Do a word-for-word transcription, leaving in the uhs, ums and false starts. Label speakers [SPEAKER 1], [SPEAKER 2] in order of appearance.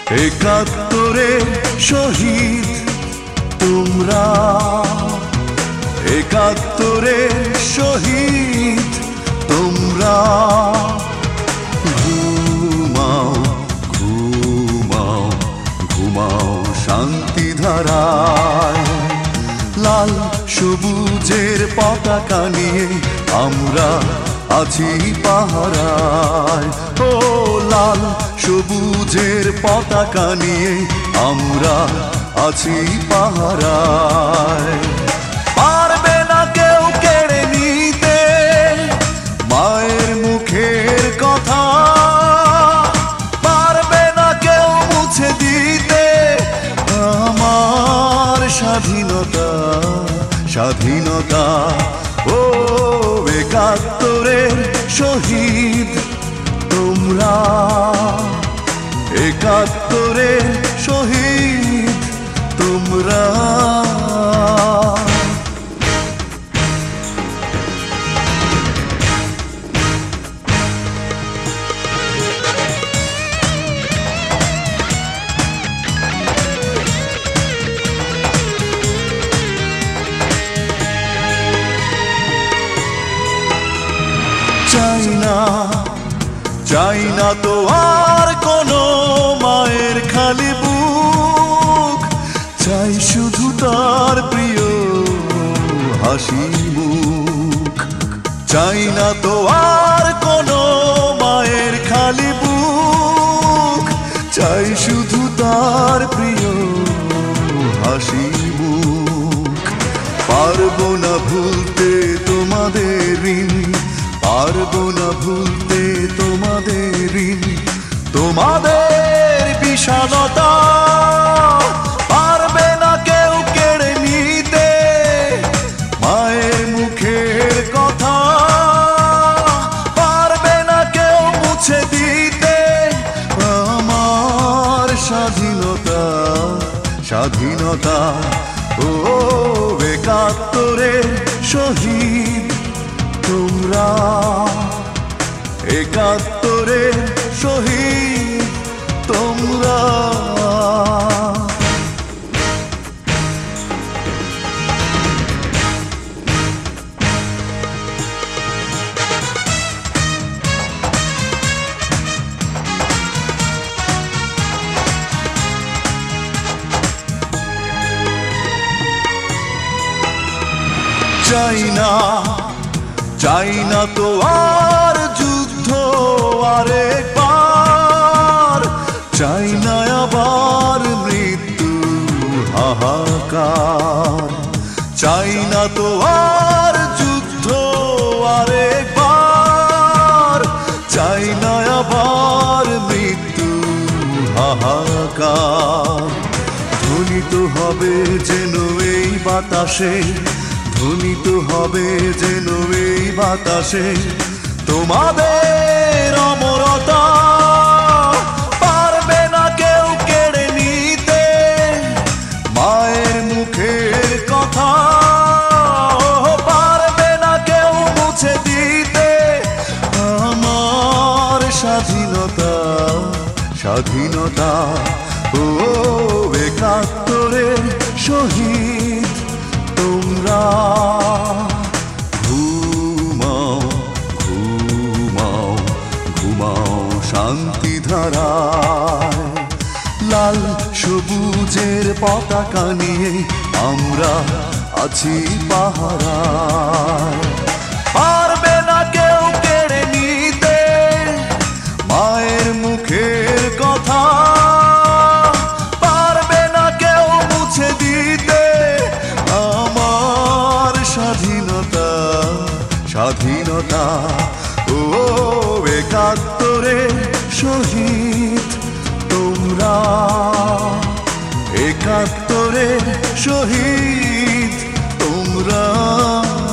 [SPEAKER 1] একাত্তরের শহীদ তোমরা, একাত্তরের শহীদ তোমরা। ঘুমাও ঘুমাও ঘুমাও শান্তি ধারায়, লাল সবুজের পতাকা নিয়ে আমরা আছি পাহারায়। ও লাল সবুজের পতাকা নিয়ে আমরা আছি পাহারায়। পারবে না কেউ কেড়ে নিতে মায়ের মুখের কথা, পারবে না কেউ মুছে দিতে আমার স্বাধীনতা, স্বাধীনতা। ও একাত্তরের শহীদ তোমরা, একাত্তরের শহীদ তোমরা। চাই না, চাই না তো আর কোনো মায়ের খালি বুক, চাই শুধু তার প্রিয় হাসি মুখ। চাই না তো আর কোনো মায়ের খালি বুক, চাই শুধু তার প্রিয় হাসি মুখ। পারবো না ভুলতে তোমাদের ঋণ, পারবো না ভুলতে তোমাদের ঋণ, তোমাদের বিষাদতা। পারবে না কেউ কেড়ে নিতে মায়ের মুখের কথা, পারবে না কেউ মুছে দিতে আমার স্বাধীনতা, স্বাধীনতা। ও একাত্তরের শহীদ তোমরা, একাত্তরের শহীদ তোমরা। চাই না, চাই না তো আর যুদ্ধ আরেকবার, চাই না আবার মৃত্যু হাহাকার। চাই না তো আর যুদ্ধ আরেকবার, চাই না আবার মৃত্যু হাহাকার। ধ্বনিত হবে যেন এই বাতাসে, ধ্বনিত হবে যেন এই বাতাসে তোমাদের অমরতা। পারবে না কেউ কেড়ে নিতে মায়ের মুখের কথা, পারবে না কেউ মুছে দিতে আমার স্বাধীনতা, স্বাধীনতা। ও একাত্তরের শহীদ তোমরা। ঘুমাও ঘুমাও ঘুমাও শান্তি ধারায়, লাল সবুজের পতাকা নিয়ে আমরা আছি পাহারায়। পারবে না কেউ কেড়ে নিতে মায়ের মুখের কথা, পারবে না কেউ মুছে দিতে আমার স্বাধীনতা, স্বাধীনতা। ও একাত্তরের শহীদ তোমরা, একাত্তরের শহীদ তোমরা।